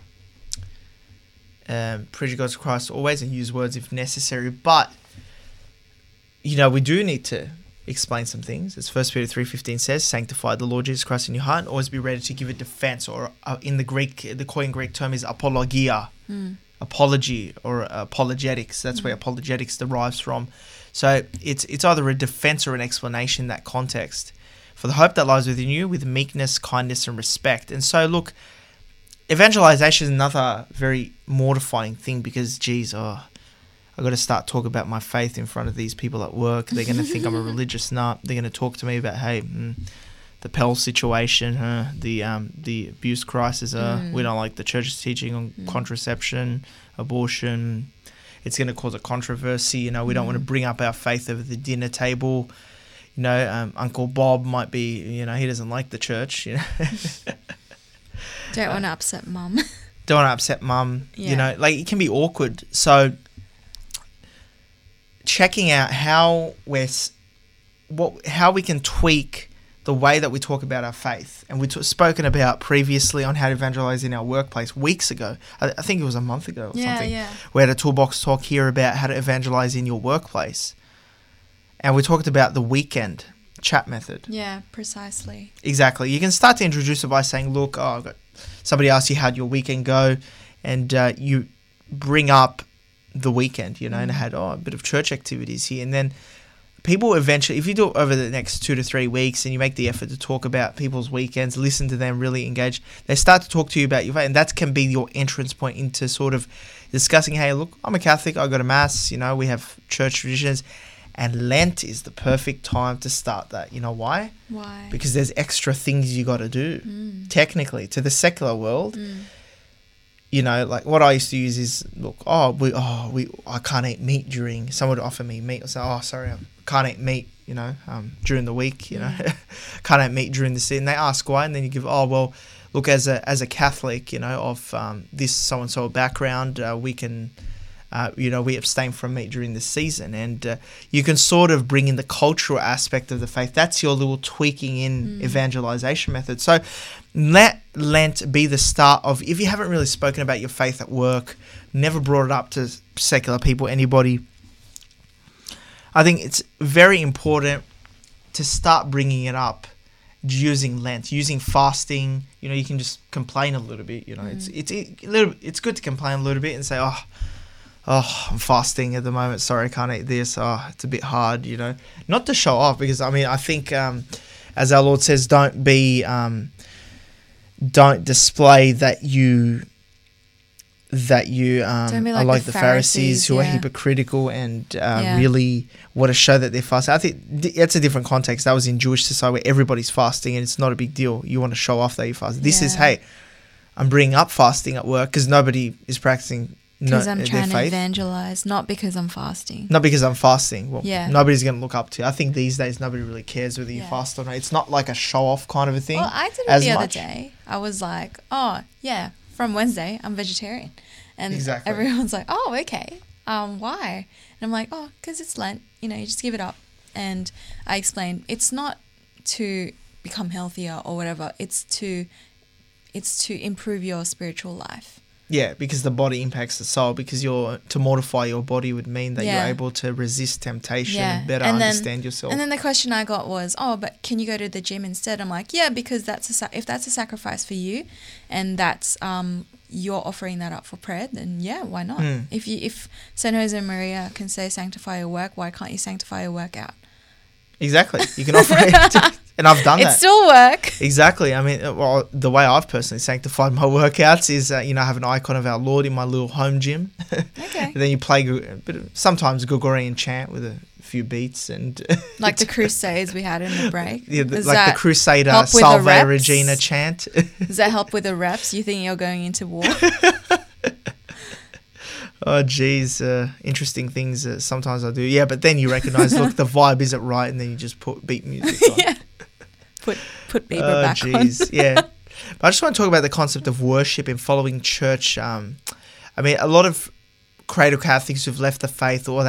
um, preach God's Christ always and use words if necessary. But, you know, we do need to explain some things. As First Peter three fifteen says, sanctify the Lord Jesus Christ in your heart and always be ready to give a defense, or uh, in the Greek, the Koine Greek term is apologia, Mm. apology or apologetics. That's Mm. where apologetics derives from. So it's it's either a defense or an explanation in that context for the hope that lies within you with meekness, kindness, and respect. And so, look, evangelization is another very mortifying thing because, geez, oh, I've got to start talking about my faith in front of these people at work. They're going to think I'm a religious nut. They're going to talk to me about, hey, mm, the Pell situation, uh, the um, the abuse crisis. Uh, Mm. We don't like the church's teaching on Mm. contraception, abortion. It's going to cause a controversy. You know, we don't Mm. want to bring up our faith over the dinner table. You know, um, Uncle Bob might be, you know, he doesn't like the church. You know, Don't want to upset mum. don't want to upset mum. Yeah. You know, like it can be awkward. So checking out how we're, s- what, how we can tweak the way that we talk about our faith. And we've t- spoken about previously on how to evangelize in our workplace weeks ago. I, I think it was a month ago or Yeah, something. yeah. We had a toolbox talk here about how to evangelize in your workplace. And we talked about the weekend chat method. Yeah, precisely. Exactly. You can start to introduce it by saying, look, oh, I've got, somebody asks you how'd your weekend go, and uh, you bring up the weekend, you know, and Mm. had, oh, a bit of church activities here. And then people eventually, if you do it over the next two to three weeks and you make the effort to talk about people's weekends, listen to them, really engage, they start to talk to you about your faith. And that can be your entrance point into sort of discussing, hey, look, I'm a Catholic, I go to Mass, you know, we have church traditions. And Lent is the perfect time to start that. You know why? Why? Because there's extra things you got to do. Mm. Technically, to the secular world, Mm. you know, like what I used to use is, look, oh, we, oh, we, I can't eat meat during. Someone would offer me meat. I say, oh, sorry, I can't eat meat. You know, um, during the week. You know, can't eat meat during the season. They ask why, and then you give, oh, well, look, as a as a Catholic, you know, of um, this so and so background, uh, we can. Uh, you know, we abstain from meat during the season, and uh, you can sort of bring in the cultural aspect of the faith. That's your little tweaking in Mm. evangelization method. So let Lent be the start of, if you haven't really spoken about your faith at work, never brought it up to secular people, anybody, I think it's very important to start bringing it up using Lent, using fasting. You know, you can just complain a little bit, you know, Mm. it's, it's, it, a little, it's good to complain a little bit and say, oh, oh, I'm fasting at the moment. Sorry, I can't eat this. Oh, it's a bit hard, you know. Not to show off, because, I mean, I think, um, as our Lord says, don't be, um, don't display that you, that you um, Don't be are like like the the Pharisees, Pharisees, who are yeah. hypocritical and uh, Yeah. really want to show that they're fasting. I think th- that's a different context. That was in Jewish society where everybody's fasting and it's not a big deal. You want to show off that you fast. This is, Yeah. hey, I'm bringing up fasting at work because nobody is practicing no, Because I'm their trying to faith. evangelize, not because I'm fasting. Not because I'm fasting. Well, Yeah. nobody's going to look up to you. I think these days nobody really cares whether you Yeah. fast or not. It's not like a show-off kind of a thing. Well, I did it as the much. other day. I was like, oh, yeah, from Wednesday, I'm vegetarian. And Exactly. everyone's like, oh, okay. Um, why? And I'm like, oh, because it's Lent. You know, you just give it up. And I explained, it's not to become healthier or whatever. It's to, it's to improve your spiritual life. Yeah, because the body impacts the soul. Because you're to mortify your body would mean that Yeah. you're able to resist temptation Yeah. and better And then- understand yourself. And then the question I got was, oh, but can you go to the gym instead? I'm like, yeah, because that's a sa- if that's a sacrifice for you, and that's um you're offering that up for prayer, then yeah, why not? Mm. If you if Saint Jose Maria can say sanctify your work, why can't you sanctify your workout? Exactly. You can offer it. And I've done It's that. still work. Exactly. I mean, uh, well, the way I've personally sanctified my workouts is, uh, you know, I have an icon of our Lord in my little home gym. Okay. And then you play a bit of, sometimes Gregorian chant with a few beats and Like the crusades we had in the break. yeah, the, Does like that the Crusader help with the Salve reps? Regina chant. Does that help with the reps? You think you're going into war? Oh, geez. Uh, interesting things uh, sometimes I do. Yeah, but then you recognize, look, the vibe isn't right, and then you just put beat music on. Yeah. Put put Bieber Oh, back jeez. on. Yeah. But I just want to talk about the concept of worship and following church. Um, I mean, a lot of cradle Catholics who've left the faith, or that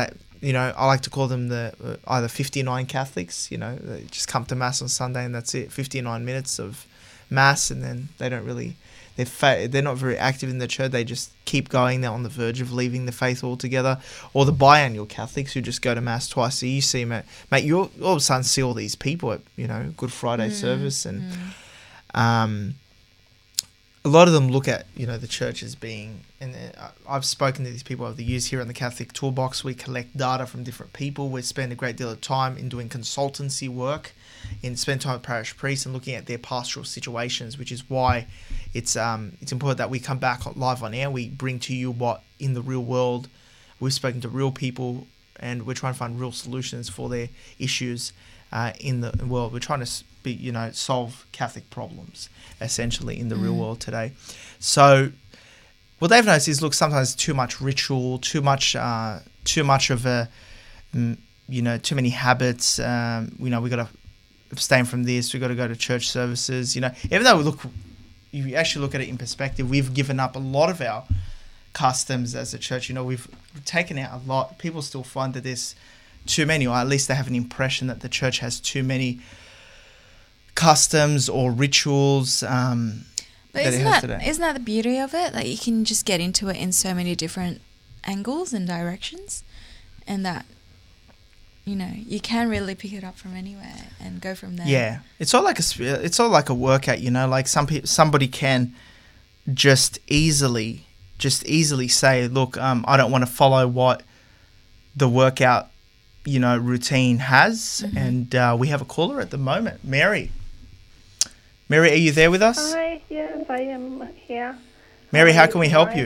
you know, I like to call them the uh, either fifty-nine Catholics. You know, they just come to mass on Sunday and that's it. fifty-nine minutes of mass, and then they don't really. They're fa- they're not very active in the church. They just keep going. They're on the verge of leaving the faith altogether. Or the biannual Catholics who just go to mass twice a year. You see, mate, mate, you all of a sudden see all these people at, you know, Good Friday Mm, service, and mm. um, a lot of them look at, you know, the church as being. And uh, I've spoken to these people over the years here in the Catholic Toolbox. We collect data from different people. We spend a great deal of time in doing consultancy work, in spend time with parish priests and looking at their pastoral situations, which is why it's um it's important that we come back live on air. We bring to you what in the real world we've spoken to real people, and we're trying to find real solutions for their issues uh, in the world. We're trying to be, you know, solve Catholic problems essentially in the Mm. real world today. So what they've noticed is, look, sometimes too much ritual, too much, uh, too much of a, mm, you know, too many habits. Um, you know, we got to abstain from this. We got to go to church services. You know, even though we look, you actually look at it in perspective, we've given up a lot of our customs as a church. You know, we've taken out a lot. People still find that there's too many, or at least they have an impression that the church has too many customs or rituals. Um, But that it isn't has that, today. isn't that the beauty of it? Like, you can just get into it in so many different angles and directions, and that, you know, you can really pick it up from anywhere and go from there. Yeah, it's all like a sp- it's all like a workout, you know. Like some people, somebody can just easily, just easily say, "Look, um, I don't want to follow what the workout, you know, routine has." Mhm. And uh, we have a caller at the moment, Mary. Mary, are you there with us? Hi, yes, I am here. Mary, how Hi, can we help hi. you?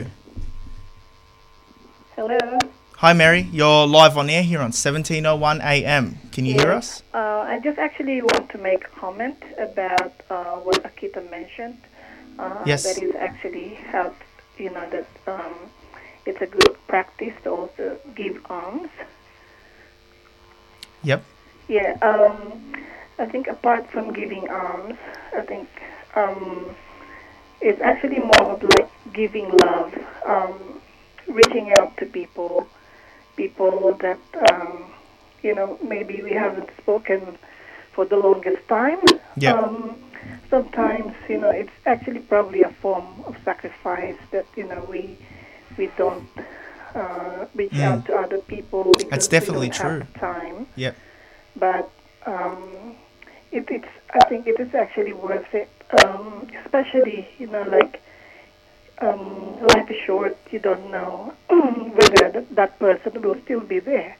Hello. Hi, Mary. You're live on air here on seventeen oh one A M. Can you hear us? Uh, I just actually want to make a comment about uh, what Akita mentioned. Uh, Yes. That is actually helps, you know, that um, it's a good practice to also give alms. Yep. Yeah, um, I think apart from giving alms, I think um, it's actually more of like giving love, um, reaching out to people, people that, um, you know, maybe we haven't spoken for the longest time. Yeah. Um, sometimes, you know, it's actually probably a form of sacrifice that, you know, we we don't uh, reach Mm. out to other people because That's definitely we don't true. have time. Yep. But um, it, it's I think it is actually worth it, um, especially, you know, like um, life is short. You don't know whether that, that person will still be there.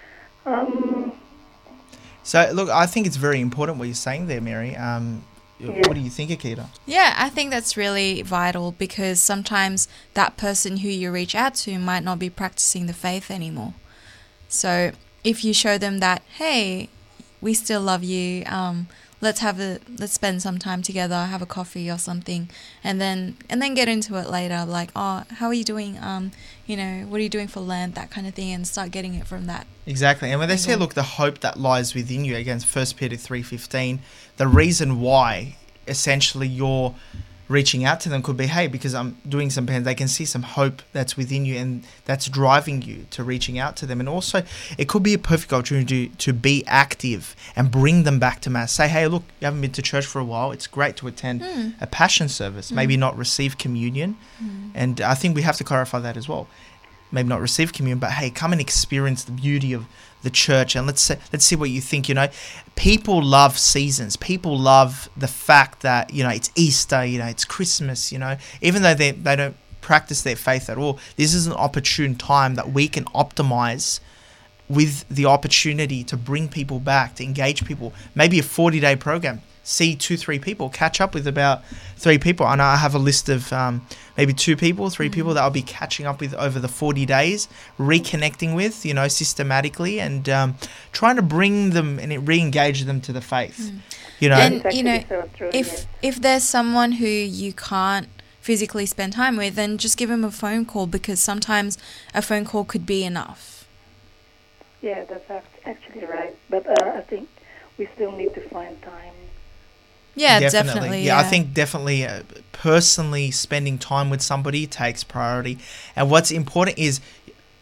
Um, So, look, I think it's very important what you're saying there, Mary. Um, Yeah. What do you think, Akita? Yeah, I think that's really vital, because sometimes that person who you reach out to might not be practicing the faith anymore. So if you show them that, hey, we still love you, um, let's have a let's spend some time together, have a coffee or something, and then and then get into it later, like, oh, how are you doing? Um, you know, what are you doing for Lent, that kind of thing, and start getting it from that. Exactly. And when they say, Angle. look, the hope that lies within you, against First Peter three fifteen, the reason why essentially you're reaching out to them could be, hey, because I'm doing some pen, they can see some hope that's within you and that's driving you to reaching out to them. And also, it could be a perfect opportunity to, to be active and bring them back to Mass. Say, hey, look, you haven't been to church for a while. It's great to attend Mm. a Passion service, maybe not receive communion. Mm. And I think we have to clarify that as well. Maybe not receive communion, but hey, come and experience the beauty of the church, and let's say, let's see what you think. You know, people love seasons. People love the fact that, you know, it's Easter, you know, it's Christmas. You know, even though they they don't practice their faith at all, this is an opportune time that we can optimize with the opportunity to bring people back, to engage people. Maybe a forty day program. See two, three people, catch up with about three people. I know I have a list of um, maybe two people, three mm-hmm. people that I'll be catching up with over the forty days, reconnecting with, you know, systematically, and um, trying to bring them and re-engage them to the faith. Mm. You know, and Exactly you know, so true, if yes. if there's someone who you can't physically spend time with, then just give them a phone call, because sometimes a phone call could be enough. Yeah, that's act- actually right. But uh, I think we still need to find time. Yeah, definitely. definitely yeah, yeah, I think definitely uh, personally spending time with somebody takes priority. And what's important is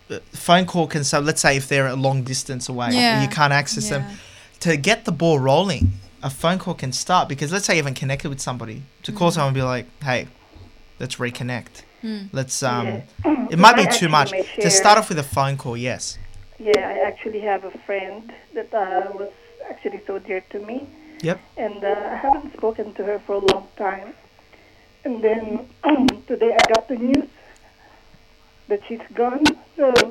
phone call can, so let's say if they're a long distance away Yeah. and you can't access Yeah. them, to get the ball rolling, a phone call can start. Because let's say you haven't connected with somebody, to call Mm. someone and be like, hey, let's reconnect. Mm. Let's, um, Yeah. it might I be too actually much. may To share- start off with a phone call, yes. Yeah, I actually have a friend that uh, was actually so dear to me. Yep. And uh, I haven't spoken to her for a long time. And then today I got the news that she's gone. So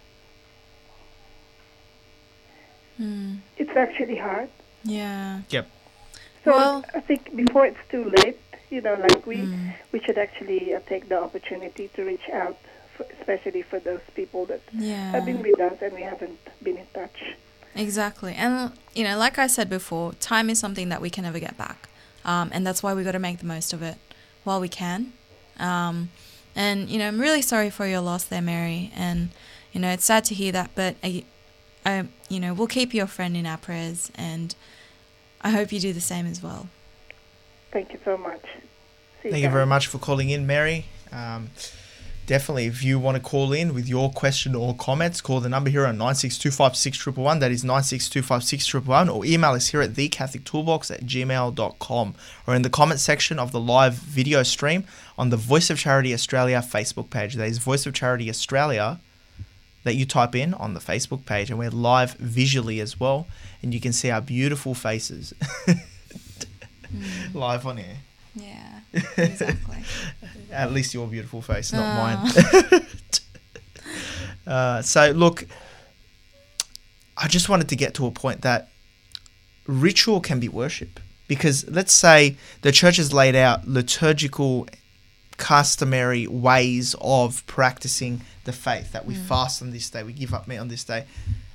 Mm. it's actually hard. Yeah. Yep. So Well- I think before it's too late, you know, like we Mm. we should actually uh, take the opportunity to reach out, for, especially for those people that Yeah. have been with us and we haven't been in touch. Exactly. And, you know, like I said before, time is something that we can never get back. Um, and that's why we got to make the most of it while we can. Um, and, you know, I'm really sorry for your loss there, Mary. And, you know, it's sad to hear that, but, I, I, you know, we'll keep your friend in our prayers. And I hope you do the same as well. Thank you so much. See Thank you guys. very much for calling in, Mary. Um, definitely, if you want to call in with your question or comments, call the number here on nine six two five six one one one. That is nine six two five six one one one. Or email us here at the catholic toolbox at gmail dot com. Or in the comment section of the live video stream on the Voice of Charity Australia Facebook page. That is Voice of Charity Australia that you type in on the Facebook page. And we're live visually as well. And you can see our beautiful faces Mm. live on air. Yeah, exactly. At least your beautiful face, not Oh. mine. uh, so, look, I just wanted to get to a point that ritual can be worship. Because let's say the church has laid out liturgical, customary ways of practicing the faith, that we Mm. fast on this day, we give up meat on this day.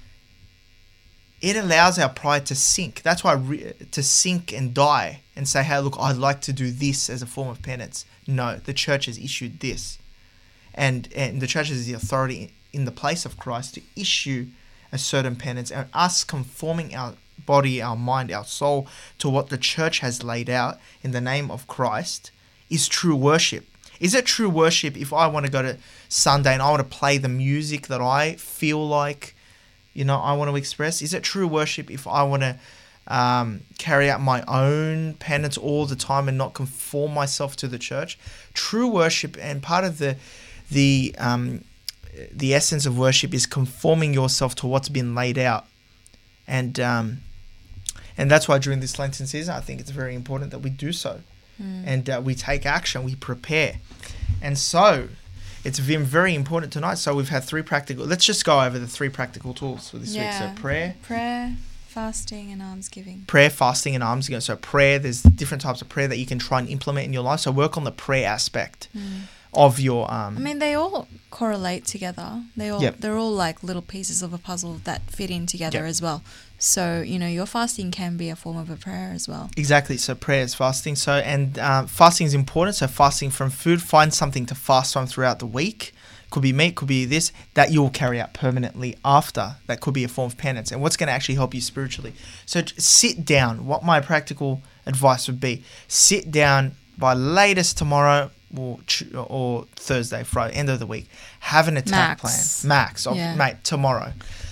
It allows our pride to sink. That's why re- to sink and die and say, hey, look, I'd like to do this as a form of penance. No, the church has issued this. And, and the church has the authority in the place of Christ to issue a certain penance, and us conforming our body, our mind, our soul to what the church has laid out in the name of Christ is true worship. Is it true worship if I want to go to Sunday and I want to play the music that I feel like, you know, I want to express? Is it true worship if I want to um, carry out my own penance all the time and not conform myself to the church? True worship, and part of the the um, the essence of worship is conforming yourself to what's been laid out, and um, and that's why during this Lenten season, I think it's very important that we do so, Mm. and uh, we take action, we prepare, and so. It's been very important tonight. So we've had three practical. Let's just go over the three practical tools for this Yeah. week. So prayer, Prayer, fasting, and almsgiving. prayer, fasting, and almsgiving. So prayer, there's different types of prayer that you can try and implement in your life. So work on the prayer aspect Mm. of your. Um, I mean, they all correlate together. They all Yep. they're all like little pieces of a puzzle that fit in together Yep. as well. So you know, your fasting can be a form of a prayer as well. Exactly. So prayer is fasting. So and uh, fasting is important. So fasting from food. Find something to fast from throughout the week. Could be meat, could be this, that you'll carry out permanently after. That could be a form of penance. And what's going to actually help you spiritually. So j- sit down. What my practical advice would be, sit down by latest tomorrow or ch- or Thursday, Friday, end of the week. Have an attack Max. plan. Max. Of, Yeah. Mate, tomorrow.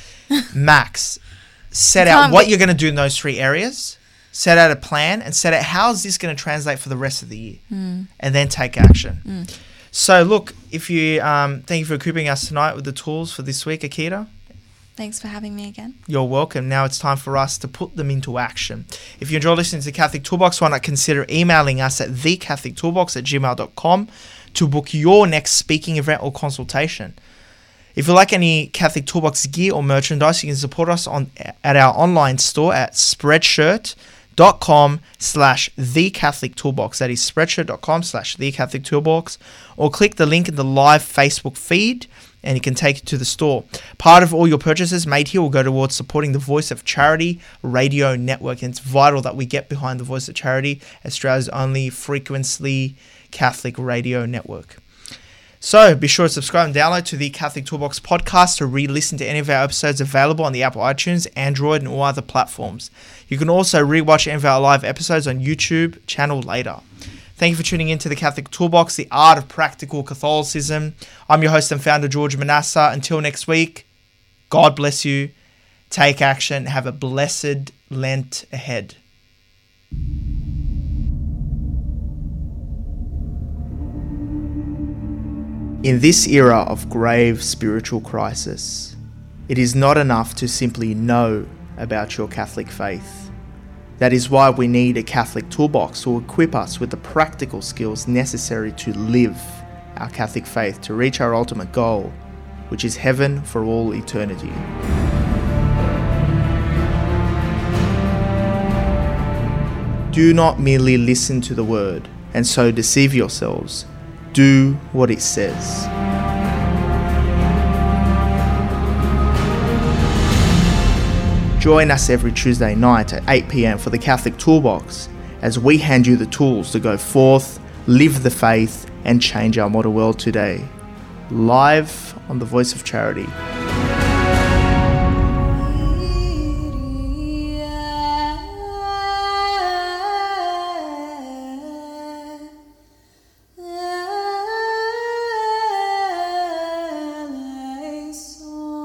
Max. Set You out can't what be- you're going to do in those three areas. Set out a plan and set out how is this going to translate for the rest of the year. Mm. And then take action. Mm. So look, if you um, thank you for equipping us tonight with the tools for this week, Akita. Thanks for having me again. You're welcome. Now it's time for us to put them into action. If you enjoy listening to the Catholic Toolbox, why not consider emailing us at the catholic toolbox at gmail dot com to book your next speaking event or consultation. If you like any Catholic Toolbox gear or merchandise, you can support us on at our online store at spreadshirt dot com slash the Catholic Toolbox. That is spreadshirt dot com slash the Catholic Toolbox, or click the link in the live Facebook feed and you can take it to the store. Part of all your purchases made here will go towards supporting the Voice of Charity radio network, and it's vital that we get behind the Voice of Charity, Australia's only frequently Catholic radio network. So be sure to subscribe and download to the Catholic Toolbox podcast to re-listen to any of our episodes available on the Apple iTunes, Android, and all other platforms. You can also re-watch any of our live episodes on YouTube channel later. Thank you for tuning in to the Catholic Toolbox, the art of practical Catholicism. I'm your host and founder, George Manassa. Until next week, God bless you. Take action. Have a blessed Lent ahead. In this era of grave spiritual crisis, it is not enough to simply know about your Catholic faith. That is why we need a Catholic toolbox to equip us with the practical skills necessary to live our Catholic faith to reach our ultimate goal, which is heaven for all eternity. Do not merely listen to the word and so deceive yourselves. Do what it says. Join us every Tuesday night at eight p.m. for the Catholic Toolbox as we hand you the tools to go forth, live the faith, and change our modern world today. Live on the Voice of Charity.